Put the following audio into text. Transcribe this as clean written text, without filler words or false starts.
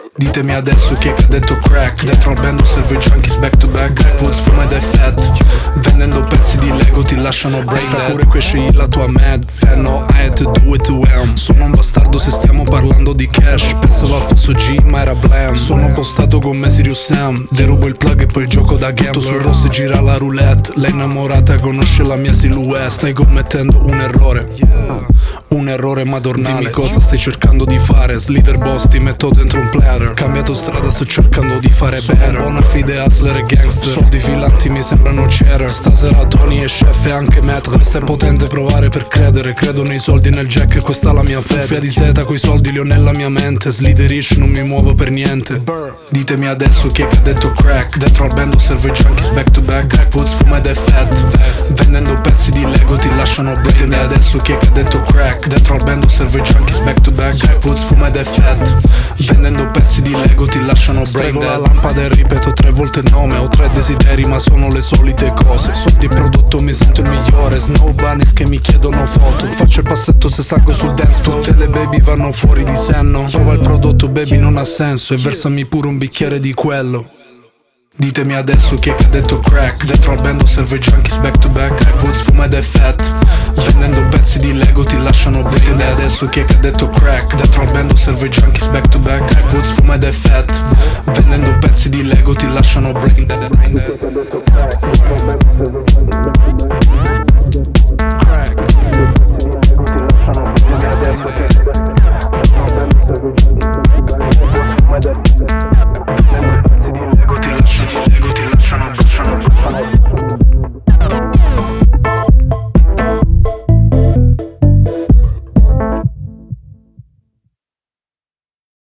Ditemi adesso chi è che ha detto crack. Dentro al bando servo i junkies back to back. Backwoods fuma ed è fat. Vendendo pezzi di Lego ti lasciano brain dead. Pure qui scegli la tua mad fan. No, I had to do it to him. Sono un bastardo se stiamo parlando di cash. Pensavo al falso G ma era blam. Sono postato con me Sirius Sam. Derubo il plug e poi gioco da gambler. Sul rosso e gira la roulette. Lei innamorata conosce la mia silhouette. Stai commettendo un errore. Un errore madornale. Dimmi cosa stai cercando di fare. Slither boss ti metto dentro un platter. Cambiato strada sto cercando di fare better. Sono buona fide hustler e gangster. Soldi filanti mi sembrano cheddar. Stasera Tony e chef e anche maître. Questa è potente provare per credere. Credo nei soldi e nel jack e questa è la mia fede. Cuffia di seta coi soldi li ho nella mia mente. Slitherish non mi muovo per niente. Ditemi adesso chi è che ha detto crack. Dentro al bando servo i junkies back to back. Backwoods fuma ed è fat. Vendendo pezzi di Lego ti lasciano brain. Ditemi adesso chi è che ha detto crack. Dentro al bando servo i junkies back to back. Backwoods fuma ed è fat. Vendendo pezzi di Lego ti lasciano brain dead. La lampada e ripeto 3 volte il nome. Ho 3 desideri ma sono le solite cose. Soldi e prodotto mi sento il migliore. Snow bunnies che mi chiedono foto. Faccio il passetto se salgo sul dance floor. Tutte le baby vanno fuori di senno. Prova il prodotto baby non ha senso. E versami pure un bicchiere di quello. Ditemi adesso chi è che ha detto crack. Dentro al bando servo i junkies back to back. Backwoods fuma ed è fat. Vendendo pezzi di Lego ti lasciano brain. Ditemi adesso chi è che ha detto crack. Dentro al bando servo i junkies back to back. Backwoods fuma ed è fat. Vendendo pezzi di Lego ti lasciano brain dead.